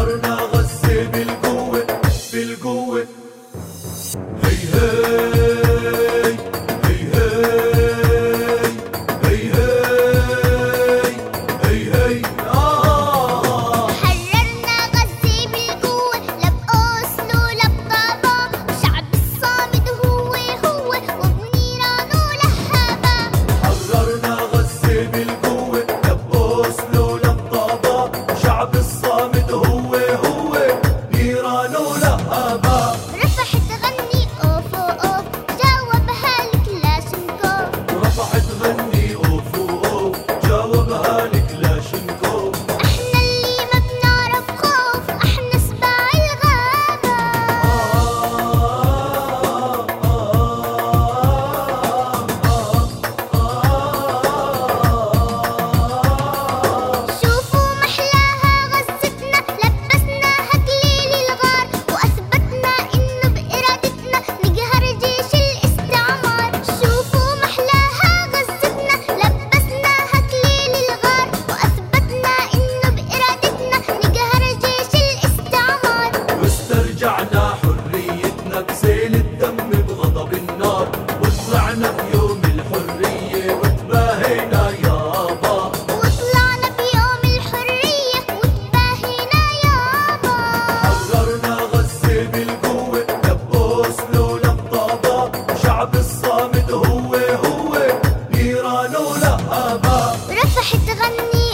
حررنا غزة بالقوة بالقوة. هي هي هي هي هي هي هي حررنا غزة بالقوة، لا بأوسلو لا بطابة، وشعب الصامد هو وبنيران ولهابة. حررنا غزة بالقوة، لا بأوسلو لا بطابة، شعب الصامد هو نيران ولهابة. رفحت تغني أوف أوف، جاوبها الكلاشنكوف. رفعت تغني أوف أوف، جاوبها الكلاشنكوف. احنا اللي ما بنعرف خوف، احنا سباع الغابة. شوفوا محلاها غزتنا، لبسناها كليل الغار، واثبتنا انه بارادتنا نقهر جيش الاستعمار. شوفوا محلاها غزتنا، لبسناها كليل الغار، واثبتنا انه بارادتنا نقهر جيش الاستعمار. واسترجعنا حريتنا بسيل الدم بغضب النار، وطلعنا بيوم الحرية وتباهينا يابا. وطلعنا بيوم الحرية وتباهينا يابا. حررنا غزة بالقوة، لا بأوسلو لا بطابة، شعب الصامد هو نيران ولهابة. رفحت تغني